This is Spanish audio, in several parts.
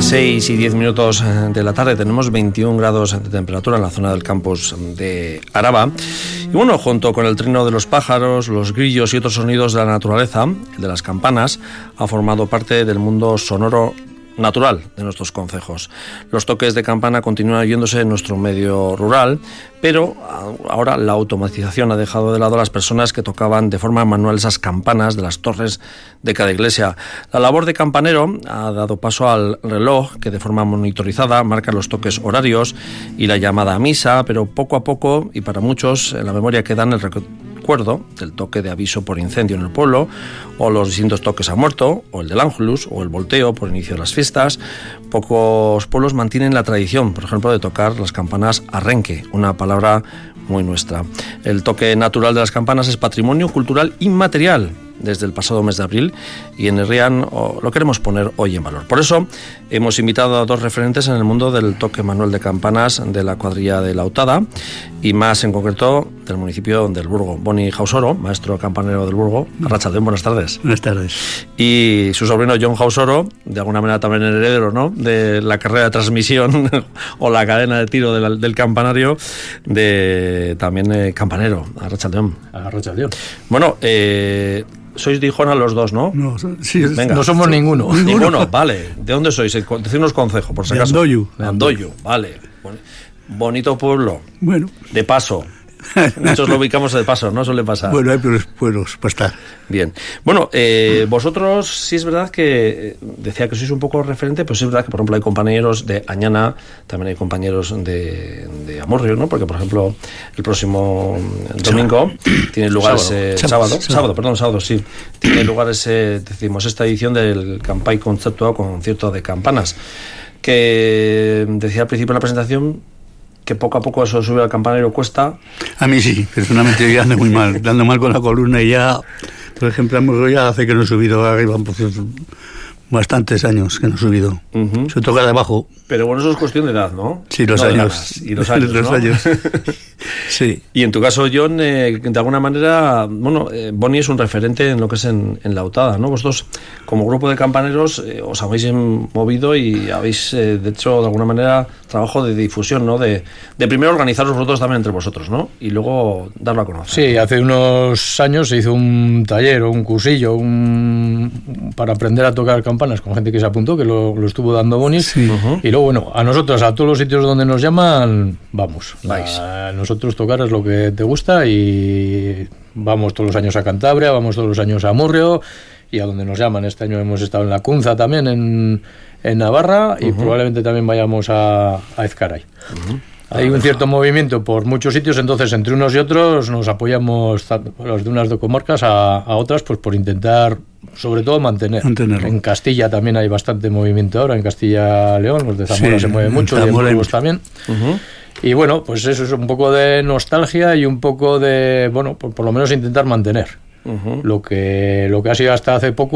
6:10 de la tarde, tenemos 21 grados de temperatura en la zona del campus de Araba. Y bueno, junto con el trino de los pájaros, los grillos y otros sonidos de la naturaleza, el de las campanas, ha formado parte del mundo sonoro natural de nuestros concejos. Los toques de campana continúan oyéndose en nuestro medio rural, pero ahora la automatización ha dejado de lado a las personas que tocaban de forma manual esas campanas de las torres de cada iglesia. La labor de campanero ha dado paso al reloj, que de forma monitorizada marca los toques horarios y la llamada a misa, pero poco a poco, y para muchos, en la memoria quedan el recuerdo del toque de aviso por incendio en el pueblo, o los distintos toques a muerto, o el del ángelus, o el volteo por inicio de las fiestas. Pocos pueblos mantienen la tradición, por ejemplo, de tocar las campanas a renque, una palabra muy nuestra. El toque natural de las campanas es patrimonio cultural inmaterial desde el pasado mes de abril, y en Herrián lo queremos poner hoy en valor. Por eso hemos invitado a dos referentes en el mundo del toque manual de campanas de la cuadrilla de Lautada, y más en concreto del municipio del Burgo. Boni Jausoro, maestro campanero del Burgo. Arratsaldeon, buenas tardes. Buenas tardes. Y su sobrino John Jausoro, de alguna manera también heredero, ¿no?, de la carrera de transmisión o la cadena de tiro del campanario, de también campanero. Arratsaldeon. Arratsaldeon. Bueno, sois de Ijona los dos, ¿no? No, sí, venga. No somos ninguno. Ninguno, vale. ¿De dónde sois? Decidnos consejo, por si acaso. De Andoyu. De Andoyu, vale. Bonito pueblo. Bueno. De paso. Muchos lo ubicamos de paso, ¿no? Suele pasar. Bueno, hay peores pueblos para estar. Bien. Bueno, vosotros sí es verdad que, decía que sois un poco referente, pero sí es verdad que, por ejemplo, hay compañeros de Añana, también hay compañeros de Amurrio, ¿no? Porque, por ejemplo, el próximo domingo tiene lugar sábado, sí. Tiene lugar esta edición del Campai Conceptual, concierto de campanas, que decía al principio de la presentación que poco a poco eso de subir al campanero cuesta. A mí sí, personalmente yo ando muy mal, ando mal con la columna, y ya, por ejemplo, ya hace que no he subido arriba, pues, bastantes años que no he subido. Se toca de abajo. Pero bueno, eso es cuestión de edad, ¿no? Sí, los años. Y los años, los ¿no? años. Sí. Y en tu caso, John, de alguna manera, bueno, Boni es un referente en lo que es en Lautada, ¿no? Vosotros, como grupo de campaneros, os habéis movido y habéis, de hecho, de alguna manera, trabajo de difusión, ¿no? De primero organizaros vosotros también entre vosotros, ¿no? Y luego darlo a conocer. Sí, hace unos años se hizo un taller o un cursillo para aprender a tocar campanas con gente que se apuntó, que lo estuvo dando Boni. Sí. Y luego, bueno, a nosotros, a todos los sitios donde nos llaman, vamos. Vais. A nosotros tocar es lo que te gusta, y vamos todos los años a Cantabria, vamos todos los años a Amurrio, y a donde nos llaman. Este año hemos estado en la Cunza también, en Navarra, y probablemente también vayamos a Ezcaray. Hay un cierto movimiento por muchos sitios, entonces entre unos y otros nos apoyamos, los de unas de comarcas a otras, pues por intentar, sobre todo, mantenerlo. En Castilla también hay bastante movimiento ahora, en Castilla-León, los de Zamora se mueven mucho, y en Burgos también. Y bueno, pues eso es un poco de nostalgia y un poco de, bueno, por lo menos intentar mantener. Lo que ha sido hasta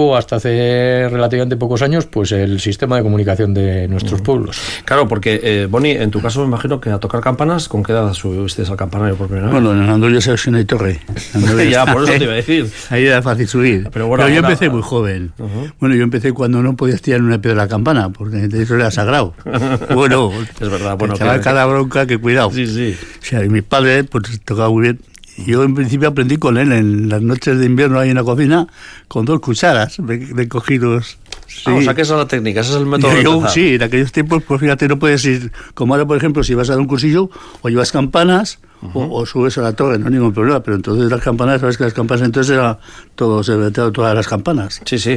hace relativamente pocos años, pues el sistema de comunicación de nuestros pueblos. Claro, porque, Boni, en tu caso me imagino que a tocar campanas, ¿con qué edad subiste al campanario por primera vez? Bueno, en Andoyu se no hay torre. Ya, por eso te iba a decir. Ahí era fácil subir. Pero bueno, yo empecé muy joven. Bueno, yo empecé cuando no podías tirar una piedra a la campana, porque eso era sagrado. Bueno, es verdad. Bueno, cada bronca, que cuidado. Sí. O sea, y mi padre, pues, tocaba muy bien. Yo en principio aprendí con él en las noches de invierno ahí en la cocina, con 2 cucharas recogidos. Sí. O sea, que esa es la técnica, ese es el método. Sí, en aquellos tiempos, pues fíjate, no puedes ir, como ahora, por ejemplo, si vas a dar un cursillo, o llevas campanas, o subes a la torre, no hay ningún problema, pero entonces las campanas, sabes que las campanas entonces era todo, se metía todas las campanas. Sí.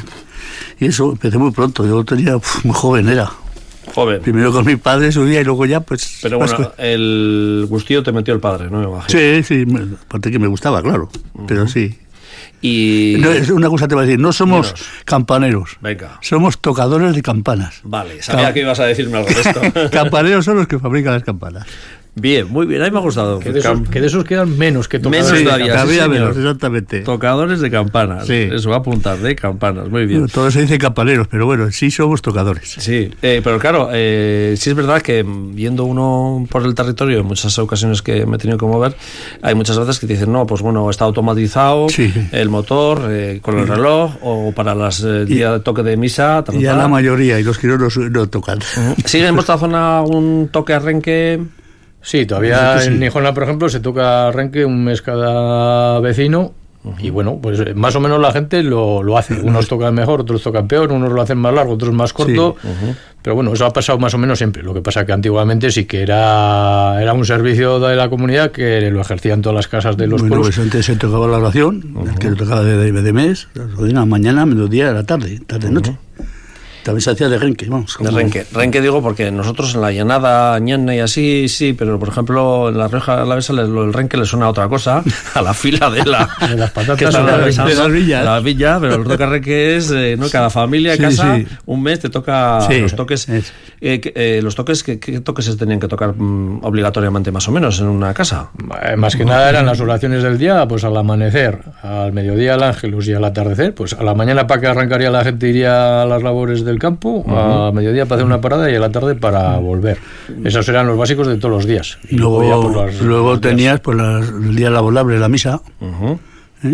Y eso, empecé muy pronto, yo tenía, muy joven era. Joven. Primero con mi padre subía y luego ya, pues... Pero bueno, el gustillo te metió el padre, ¿no? Me imagino. Sí, aparte que me gustaba, claro, pero sí. Y... No, es una cosa te voy a decir, no somos campaneros. Venga. Somos tocadores de campanas. Vale, sabía que ibas a decirme algo de esto. Campaneros son los que fabrican las campanas. Bien, muy bien, a mí me ha gustado. Que de esos quedan menos que tocadores. Menos todavía, Cada sí, día señor. menos, exactamente. Tocadores de campanas. Sí. Eso va a apuntar, de campanas, muy bien. Bueno, todo se dice campaneros, pero bueno, sí somos tocadores. Sí, pero claro, sí es verdad que viendo uno por el territorio, en muchas ocasiones que me he tenido que mover, hay muchas veces que te dicen, no, pues bueno, está automatizado, Sí. el motor, con el reloj, o para las día de toque de misa. Y a la mayoría, y los que no tocan. ¿Sigue en vuestra zona un toque arrenque? Sí, todavía en Nijona, por ejemplo, se toca renque un mes cada vecino. Y bueno, pues más o menos la gente lo hace. Unos tocan mejor, otros tocan peor, unos lo hacen más largo, otros más corto. Sí. Pero bueno, eso ha pasado más o menos siempre. Lo que pasa que antiguamente sí que era un servicio de la comunidad que lo ejercían todas las casas de los Bueno, pueblos. pues antes se tocaba la oración, el que lo tocaba de mes, la mañana, mediodía, la tarde, noche. También se hacía de renque, vamos. De renque. Renque digo porque nosotros en la llanada, ñana y así, sí, pero por ejemplo en la Rioja Alavesa el renque le suena a otra cosa, a la fila de las patatas que están de atravesando, las villas. La villa, pero el toque renque es, ¿no? Cada familia, Sí, casa, sí. un mes te toca Sí, los toques. es. Los toques, ¿qué toques se tenían que tocar obligatoriamente más o menos en una casa? Más que nada eran las oraciones del día, pues al amanecer, al mediodía al ángelus y al atardecer. Pues a la mañana para que arrancaría la gente iría a las labores del campo, a mediodía para hacer una parada y a la tarde para volver. Esos eran los básicos de todos los días. Y Luego, ya, pues, luego tenías pues el día laborable, la misa, ¿eh?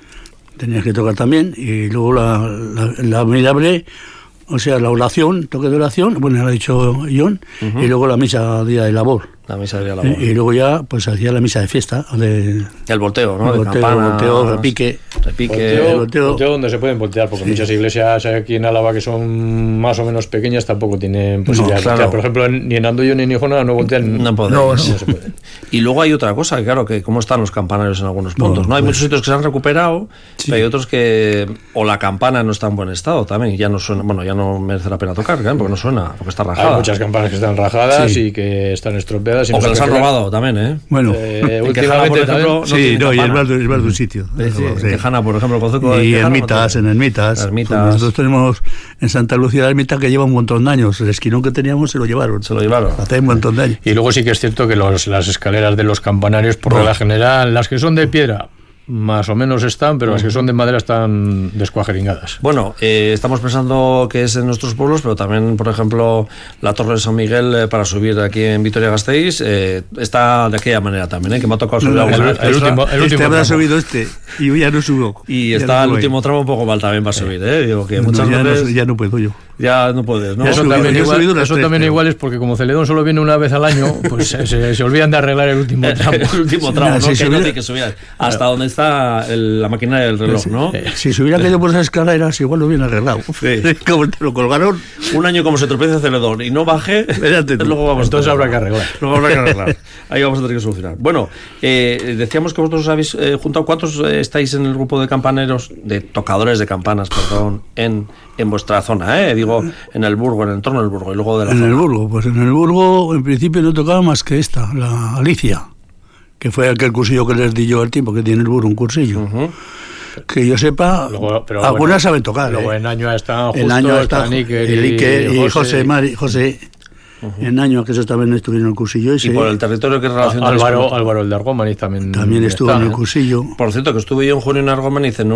Tenías que tocar también, y luego la mirable, o sea, la oración, toque de oración, bueno, lo ha dicho John, y luego la misa día de labor. La misa de labor. Y luego ya pues hacía la misa de fiesta, El volteo, ¿no? el De volteo, campanas, volteo, repique. Volteo donde se pueden voltear, porque muchas iglesias aquí en Álava que son más o menos pequeñas tampoco tienen posibilidad. claro. O sea, por ejemplo, ni en Andoyo ni en Nijona no voltean. No podéis. No, no. se puede. Y luego hay otra cosa, que claro, que cómo están los campanarios en algunos puntos, ¿no? Hay muchos sitios que se han recuperado, pero hay otros que o la campana no está en buen estado también, ya no suena, bueno, ya no merece la pena tocar, ¿eh? Porque no suena, porque está rajada. Hay muchas campanas que están rajadas Sí. y que están estropeadas. Y O no que se las han arreglan. robado también, ¿eh? Bueno, En Quejana, por últimamente ejemplo, también. sí, tiene no, y es campana. más de un sitio. Sí, Sí. en Quejana, por ejemplo, el concejo de Y Quejana no ermitas, tiene. en ermitas. Ermitas. Nosotros tenemos en Santa Lucía la ermita que lleva un montón de años. El esquinón que teníamos se lo llevaron. Se lo llevaron. Hace un montón de años. Y luego sí que es cierto que las escaleras de los campanarios, por regla general, las que son de piedra, más o menos están, pero las que son de madera están descuajeringadas. Bueno, estamos pensando que es en nuestros pueblos, pero también, por ejemplo, la Torre de San Miguel para subir aquí en Vitoria-Gasteiz está de aquella manera también, que me ha tocado subir No, alguna el vez. último Este habrá tramo. subido y yo ya no subo. Y Ya está no el voy. último tramo un poco mal también para subir, Digo que No, muchas ya, veces ya no puedo yo. ya no puedes, ¿no? Ya Eso subido- también, yo he subido las eso tres, también pero- igual es porque como Celedón solo viene una vez al año, pues se olvidan de arreglar el último tramo. El último tramo, Nada, ¿no? si Que subiera- no tiene que subir hasta donde está la máquina del reloj, ¿no? Si se hubiera caído por esas escaleras, igual lo hubieran arreglado. Sí. Como te lo colgaron, Un año como se tropiece Celedón y no baje, Espérate tú. luego vamos Entonces a habrá que arreglar. Luego habrá que arreglar. Ahí vamos a tener que solucionar. Bueno, decíamos que vosotros habéis juntado, ¿cuántos estáis en el grupo de campaneros, de tocadores de campanas, perdón, en vuestra zona? Digo, en el Burgo, en el entorno del Burgo y luego de la en zona. el Burgo. Pues en el Burgo, en principio, no tocaba más que esta, la Alicia, que fue aquel cursillo que les di yo al tiempo, que tiene el Burgo un cursillo. Que yo sepa, Luego, pero algunas bueno, saben tocar. Luego en año están Justo, el año está está Iker Iker y José. José. En año que esos también estuvieron en el cursillo Y ese. por el territorio que relación tenéis con- Álvaro el de Argómaniz también Estuvo está, en el cursillo. Por cierto, que estuve yo en junio en Argomaniz en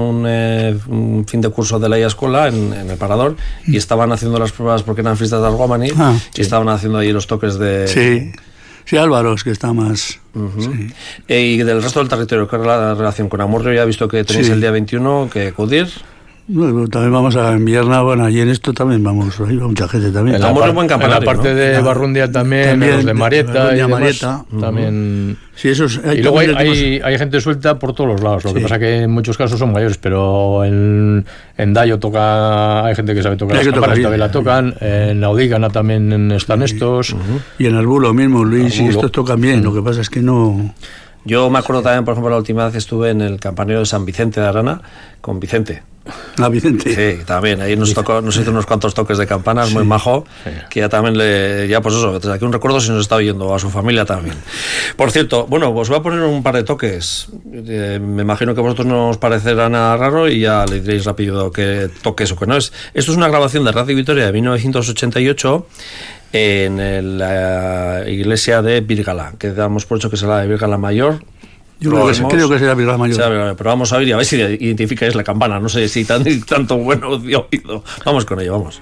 un fin de curso de la escuela en el Parador y estaban haciendo las pruebas porque eran fiestas de Argomaniz y estaban haciendo ahí los toques de... Sí, Álvaro, es que está más... sí. Y del resto del territorio, ¿qué es la relación con Amurrio? Ya he visto que tenéis Sí. el día 21 que acudir. Bueno, también vamos a Invierna, bueno, allí en esto también vamos, ahí va mucha gente también. En la, Amurrio buen en la campanario, parte ¿no? de Barrundia también, También, los de Marieta y Barrundia, demás, Marieta. también... Sí, esos, Y luego también hay gente suelta por todos los lados. Lo que Sí. pasa que en muchos casos son mayores, pero en Dayo hay gente que sabe tocar Hay las que tocar campanas, bien. también la tocan. En Audígana también están estos. Y en Albulo mismo, Luis, y Albulo. estos tocan bien, lo que pasa es que no... Yo me acuerdo también, por ejemplo, la última vez que estuve en el campanero de San Vicente de Arana con Vicente. Ah, Vicente. Sí, también. Ahí nos hizo unos cuantos toques de campanas, muy majo, que ya también pues eso, desde aquí un recuerdo si nos está oyendo, a su familia también. Por cierto, bueno, os voy a poner un par de toques. Me imagino que a vosotros no os parecerá nada raro y ya le diréis rápido qué toques o qué no es. Esto es una grabación de Radio Vitoria de 1988 en la iglesia de Virgala, que damos por hecho que será de Virgala Mayor. Yo creo que será Virgala Mayor. Pero vamos a ver y a ver si identificáis la campana. No sé si tanto bueno de oído. Vamos con ello, vamos.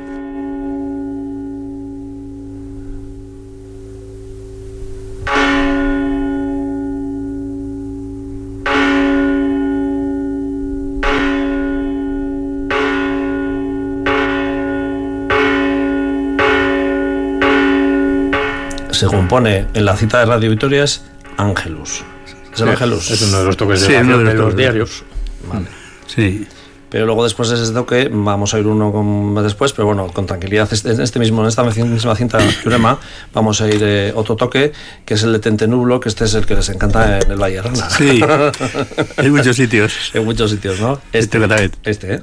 Se compone en la cita de Radio Vitoria es Ángelus. ¿Es el Ángelus? Es uno de los toques de los diarios. Vale. Sí. Pero luego después de ese toque vamos a ir uno después, pero bueno, con tranquilidad. En esta misma cinta Yurema vamos a ir otro toque, que es el de Tente Nublo, que este es el que les encanta en el Valle Rana. Sí, en muchos sitios. En muchos sitios, ¿no? Este, ¿eh?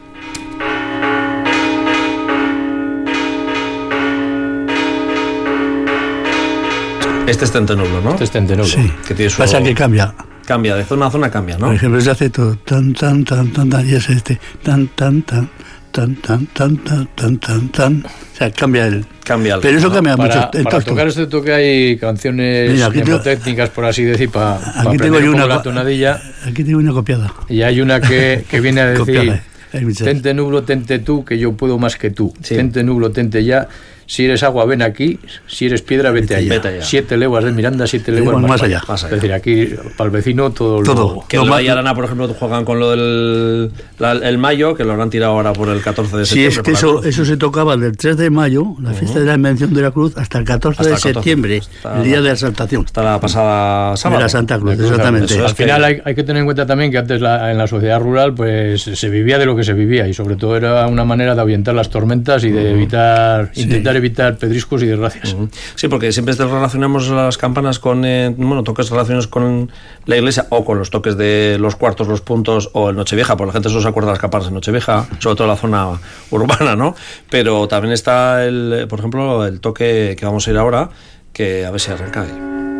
Este es Tente Nublo, ¿no? Este es Tente Nublo. Sí. Que tiene su... Pasa que cambia. Cambia, de zona a zona cambia, ¿no? Por ejemplo, se hace todo tan, tan, tan, tan, tan, y es este tan, tan, tan, tan, tan, tan, tan, tan, tan, tan. O sea, cambia el... Cambia el... Pero eso cambia mucho. Para tocar este toque hay canciones mnemotécnicas, por así decir, para aprender un poco la tonadilla. Aquí tengo una copiada. Y hay una que viene a decir... Copiada. Tente nublo, tente tú, que yo puedo más que tú. Sí. Tente nublo, tente ya. Si eres agua, ven aquí. Si eres piedra, vete allá. 7 leguas de Miranda, 7 leguas más allá. Es decir, aquí para el vecino todo. Que el Valle Arana, por ejemplo, juegan con lo del el mayo, que lo habrán tirado ahora por el 14 de septiembre. Sí, es que eso se tocaba del 3 de mayo, la fiesta de la Invención de la Cruz, hasta el 14 de septiembre, el día de la Exaltación. Hasta la pasada sábado. De la Santa Cruz, exactamente. Al final hay que tener en cuenta también que antes en la sociedad rural pues se vivía de lo que se vivía y sobre todo era una manera de ahuyentar las tormentas y de intentar evitar pedriscos y desgracias. Sí, porque siempre relacionamos las campanas con toques relacionados con la iglesia o con los toques de los cuartos, los puntos o el Nochevieja, porque la gente solo se acuerda de las campanas en Nochevieja, sobre todo en la zona urbana, ¿no? Pero también está por ejemplo, el toque que vamos a ir ahora, que a ver si arranca ahí.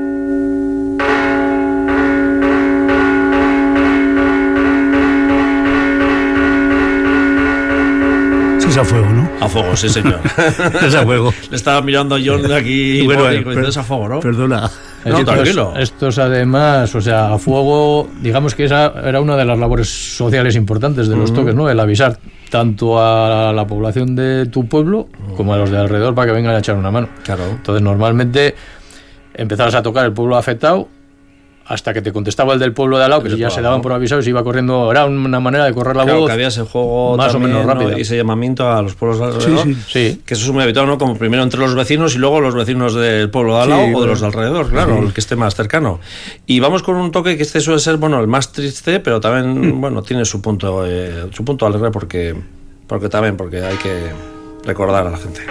Es a fuego, ¿no? A fuego, sí, señor. Es a fuego. Le estaba mirando a John de aquí. Bueno, es a fuego, ¿no? Perdona. No, tranquilo. Estos además, o sea, a fuego, digamos que esa era una de las labores sociales importantes de los toques, ¿no? El avisar tanto a la población de tu pueblo como a los de alrededor para que vengan a echar una mano. Claro. Entonces, normalmente empezabas a tocar el pueblo afectado hasta que te contestaba el del pueblo de al lado, que si ya se daban por avisados y iba corriendo. Era una manera de correr la voz. Que había ese juego más también, o menos rápido. ¿no? Y ese llamamiento a los pueblos de alrededor. Sí. Que eso es muy habitual, ¿no? Como primero entre los vecinos y luego los vecinos del pueblo de al lado o de los de alrededor, claro, el que esté más cercano. Y vamos con un toque que este suele ser, el más triste, pero también, tiene su punto alegre porque hay que recordar a la gente.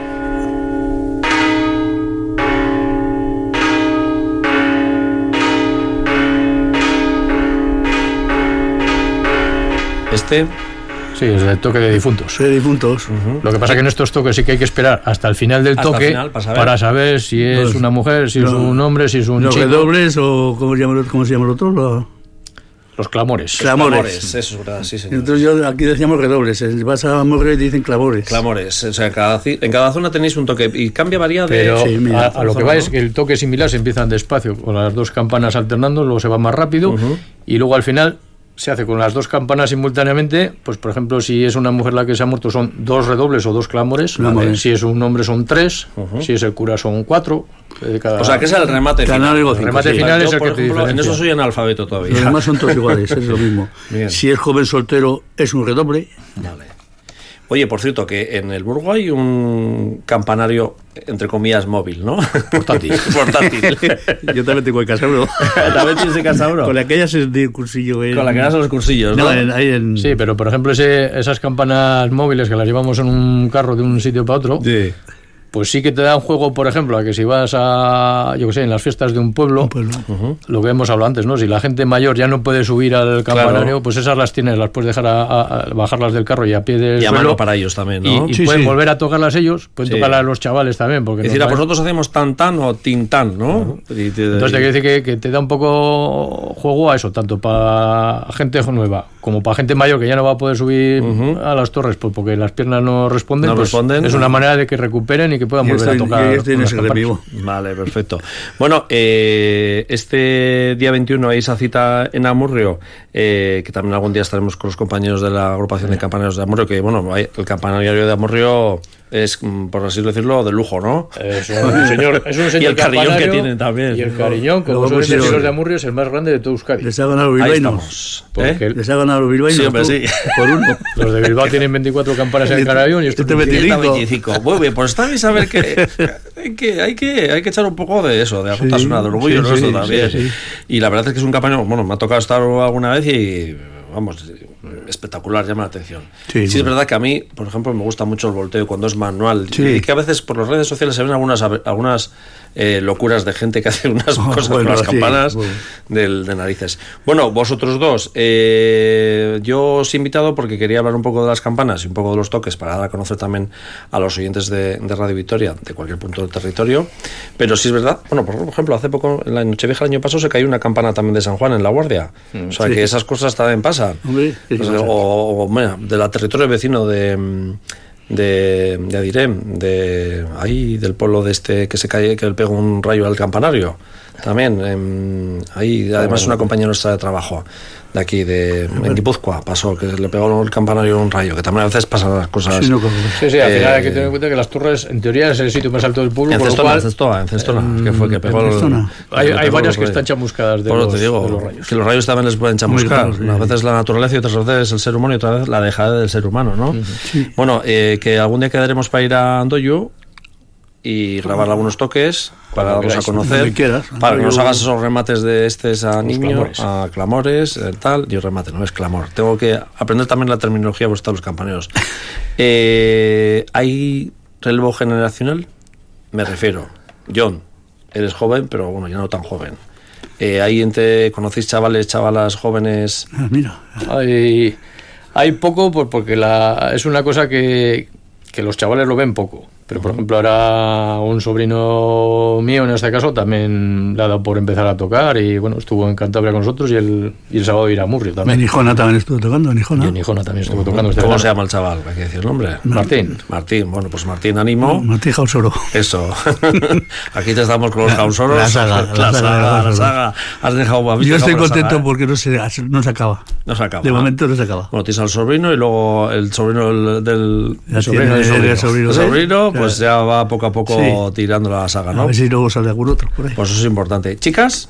Sí, es el toque de difuntos. De difuntos. Lo que pasa es que en estos toques sí que hay que esperar hasta el final del toque para saber si es una mujer, si es un hombre, si es un chico. Los redobles o ¿cómo se llama el otro? Los clamores. Clamores, eso es verdad, sí, señor. Entonces aquí decíamos redobles, vas a Morre y dicen clamores. Clamores, o sea, en cada zona tenéis un toque y cambia, varía de... Pero a lo que va es que el toque similar se empiezan despacio, con las dos campanas alternando, luego se va más rápido y luego al final se hace con las dos campanas simultáneamente. Pues por ejemplo, si es una mujer la que se ha muerto son 2 redobles o 2 clamores, ¿vale? Si es un hombre son 3, si es el cura son 4. O sea, que es el remate final. El remate final es el que te diferencia. En eso soy analfabeto todavía. Los demás son todos iguales, es lo mismo. Bien. Si es joven soltero es un redoble. Vale. Oye, por cierto, que en el Burgo hay un campanario, entre comillas, móvil, ¿no? Portátil. Yo también tengo el Casauro. ¿También tienes el Casauro? Con aquellas es de cursillo. Con la que das a los cursillos, ¿no? Sí, pero por ejemplo esas campanas móviles que las llevamos en un carro de un sitio para otro, pues sí que te dan juego, por ejemplo, a que si vas a, yo qué sé, en las fiestas de un pueblo, lo que hemos hablado antes, ¿no? Si la gente mayor ya no puede subir al campanario, pues esas las tienes, las puedes dejar a bajarlas del carro y a pie del y a suelo, mano para ellos también, ¿no? y pueden volver a tocarlas ellos, pueden tocarlas a los chavales también. Porque es decir, nosotros hacemos tan o tintán, ¿no? Entonces te quiere decir que te da un poco juego a eso, tanto para gente nueva como para gente mayor que ya no va a poder subir a las torres, pues porque las piernas no responden, es una manera de que recuperen y que puedan volver a tocar. Vale, perfecto. Bueno, este día 21 hay esa cita en Amurrio, que también algún día estaremos con los compañeros de la agrupación de campaneros de Amurrio, que bueno, el campanario de Amurrio es, por así decirlo, de lujo, ¿no? Es un señor y el carillón que tienen también. Y el carillón, como son los de Amurrio, es el más grande de todo Euskadi. Les ha ganado bilbaínos. Les ha ganado bilbaínos. Sí, hombre, sí. Por uno. Los de Bilbao tienen 24 campanas en el carillón y estos 25. Muy bien, pues está bien saber que hay que echar un poco de eso, de apuntarse de orgullo nuestro también. Sí. Y la verdad es que es un campaño, bueno, me ha tocado estar alguna vez y vamos, espectacular, llama la atención. Sí, es verdad que a mí, por ejemplo, me gusta mucho el volteo cuando es manual, y que a veces por las redes sociales se ven algunas locuras de gente que hace unas cosas con las campanas de narices. Bueno, vosotros dos, yo os he invitado porque quería hablar un poco de las campanas y un poco de los toques para dar a conocer también a los oyentes de Radio Vitoria de cualquier punto del territorio, pero sí es verdad, bueno, por ejemplo, hace poco, en la Nochevieja el año pasado, se cayó una campana también de San Juan en La Guardia, o sea que esas cosas también pasan. O de la territorio vecino de Adirem, ahí del pueblo de este que se cae, que le pega un rayo al campanario también, ahí además una compañera nuestra de trabajo de aquí en Guipúzcoa pasó, que le pegó el campanario un rayo, que también a veces pasan las cosas. Sí, al final hay que tener en cuenta que las Torres en teoría es el sitio más alto del pueblo, en Cestona, que fue que pegó hay varias que están chamuscadas de los rayos. Que los rayos también les pueden chamuscar, a veces la naturaleza y otras veces el ser humano y otra vez la dejada del ser humano, ¿no? Sí. Bueno, que algún día quedaremos para ir a Andoyu y grabar algunos toques para darlos a conocer, para que nos hagas esos remates de a niño, a clamores, tal, y remate, no es clamor. Tengo que aprender también la terminología vuestra de los campaneros. ¿Hay relevo generacional? Me refiero, John, eres joven, pero bueno, ya no tan joven. ¿Conocéis chavalas jóvenes? Mira. Hay poco, porque es una cosa que los chavales lo ven poco. Pero, por ejemplo, ahora un sobrino mío, en este caso, también le ha dado por empezar a tocar y, bueno, estuvo en Cantabria con nosotros y el sábado ir a Murrio también. En Hijona también estuvo tocando, Y en Hijona también estuvo tocando. ¿Cómo se llama el chaval? Hay que decir el nombre. Martín. Bueno, pues Martín, ánimo. Martín Jausoro. Eso. Aquí te estamos con los Jausoros. La saga. Has dejado... Yo estoy contento porque no se acaba. No se acaba. De momento no se acaba. Bueno, tienes al sobrino y luego el sobrino del sobrino, pues ya va poco a poco tirando la saga, ¿no? A ver si luego sale algún otro por ahí. Pues eso es importante. ¿Chicas?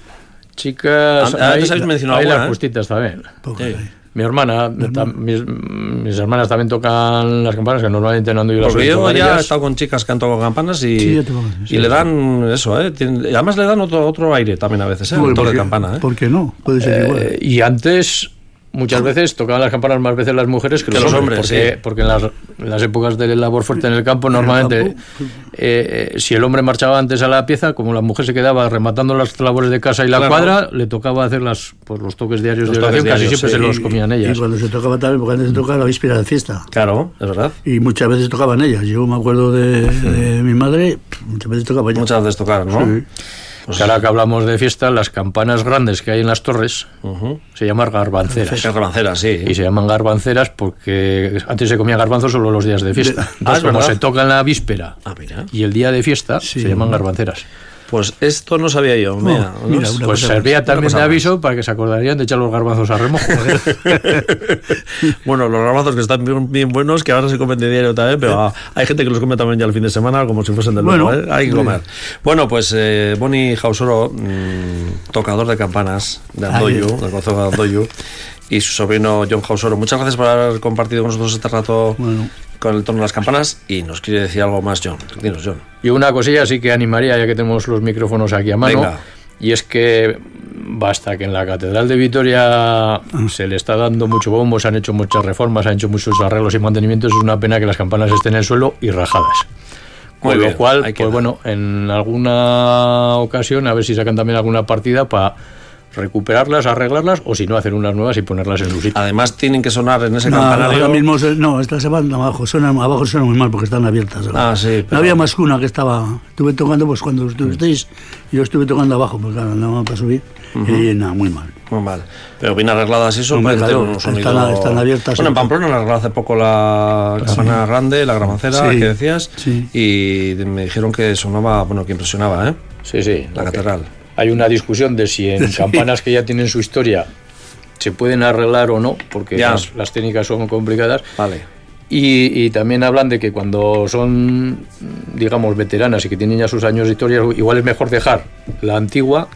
Antes habéis mencionado hay alguna, las justitas también. Sí. Mi hermana, mis hermanas también tocan las campanas, que normalmente no ando yo las Porque yo ya he estado con chicas que han tocado campanas y le dan eso, además le dan otro aire también a veces, el toque de campana. ¿Por qué no? Puede ser igual. Y antes... Muchas veces tocaban las campanas más veces las mujeres que los hombres, porque en las épocas de labor fuerte en el campo, normalmente, si el hombre marchaba antes a la pieza, como la mujer se quedaba rematando las labores de casa y la cuadra, le tocaba hacer los toques diarios de oración, casi siempre se los comían ellas. Y cuando se tocaba también, porque antes se tocaba la víspera de fiesta. Claro, es verdad. Y muchas veces tocaban ellas. Yo me acuerdo de mi madre, muchas veces tocaba ellas. Muchas veces tocaron, ¿no? Sí. Pues ahora que hablamos de fiesta, las campanas grandes que hay en las torres se llaman garbanceras. Garbanceras, sí. Y se llaman garbanceras porque antes se comía garbanzos solo los días de fiesta. Entonces, como se toca en la víspera y el día de fiesta, se llaman garbanceras. Pues esto no sabía yo. Mira, pues servía también de aviso para que se acordarían de echar los garbanzos a remojo. Bueno, los garbanzos que están bien buenos, que ahora se comen de diario también, pero hay gente que los come también ya el fin de semana como si fuesen del luego, hay que comer. Bueno, pues Boni Jausoro, tocador de campanas de Andoyu, del concejo de Andoyu, y su sobrino John Jausoro. Muchas gracias por haber compartido con nosotros este rato con el tono de las campanas, y nos quiere decir algo más, John. Dinos, John. Y una cosilla sí que animaría, ya que tenemos los micrófonos aquí a mano. Venga. Y es que basta que en la Catedral de Vitoria se le está dando mucho bombo, se han hecho muchas reformas, se han hecho muchos arreglos y mantenimientos. Es una pena que las campanas estén en el suelo y rajadas. Con lo cual, pues bueno, en alguna ocasión a ver si sacan también alguna partida para recuperarlas, arreglarlas, o si no, hacer unas nuevas y ponerlas en su sitio. Además tienen que sonar en ese campanario. Ahora mismo estas se van abajo, suenan muy mal porque están abiertas. Sí, pero... No había más que una que estuve tocando, pues cuando estuvisteis, yo estuve tocando abajo, porque claro, andaban para subir, y nada, muy mal. Muy mal. Pero bien arregladas eso, parece que tienen un sonido... Están abiertas. Bueno, en Pamplona la arregló hace poco la campana grande, la gramancera, que decías, y me dijeron que sonaba, bueno, que impresionaba, ¿eh? Sí. La catedral. Hay una discusión de si en campanas que ya tienen su historia se pueden arreglar o no, porque las técnicas son complicadas. Vale. Y también hablan de que cuando son, digamos, veteranas y que tienen ya sus años de historia, igual es mejor dejar la antigua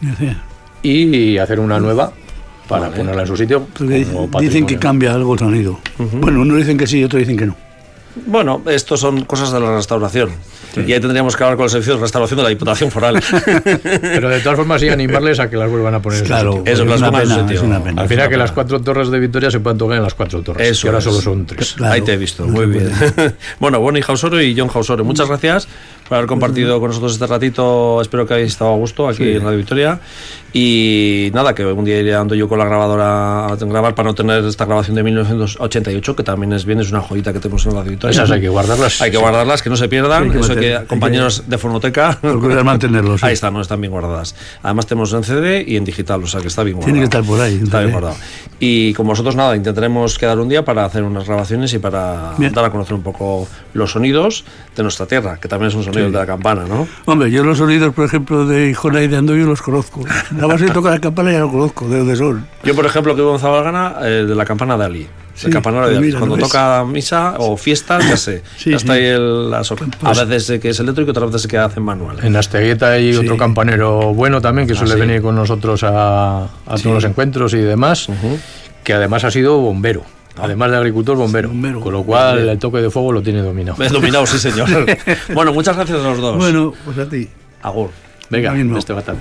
y hacer una nueva para ponerla en su sitio. Dicen que cambia algo el sonido. Bueno, unos dicen que sí y otros dicen que no. Bueno, esto son cosas de la restauración. Y ahí tendríamos que hablar con el servicio de restauración de la Diputación Foral. Pero de todas formas, sí, animarles a que las vuelvan a poner en su sitio. Eso, es una pena. Al final, que las 4 torres de Vitoria se puedan tocar en las 4 torres. Eso, que ahora solo son 3. Claro. Ahí te he visto, muy bien. Bueno, Boni Jausoro y Jon Jausoro, muchas gracias por haber compartido con nosotros este ratito. Espero que hayáis estado a gusto aquí en Radio Vitoria. Y nada, que un día iré andando yo con la grabadora a grabar para no tener esta grabación de 1988, que también es una joyita que tenemos en Radio Vitoria. Esas hay que guardarlas. Hay que guardarlas, que no se pierdan. Eso hay que, compañeros de fonoteca, procurar mantenerlos. Ahí están, no están bien guardadas. Además tenemos en CD y en digital, o sea que está bien guardado. Tiene que estar por ahí. Está bien guardado. Y con vosotros nada, intentaremos quedar un día para hacer unas grabaciones y para dar a conocer un poco los sonidos de nuestra tierra, que también es un sonido de la campana, ¿no? Hombre, yo los sonidos, por ejemplo, de Hijona y de Andoyo los conozco. Nada más de tocar la campana ya lo conozco, de dónde son. Yo, por ejemplo, que vivo en Zabalgana, de la campana de Ali. El campanario de Ali. Cuando toca misa o fiestas, ya sé. Está ahí a veces que es eléctrico y otras veces que hacen manual. En Astegueta hay otro campanero bueno también, que suele venir con nosotros a todos los encuentros y demás, que además ha sido bombero. Además de agricultor, bombero. Con lo cual el toque de fuego lo tiene dominado. Es dominado, sí, señor. Bueno, muchas gracias a los dos. Bueno, pues a ti. Agur. Venga, este bastante.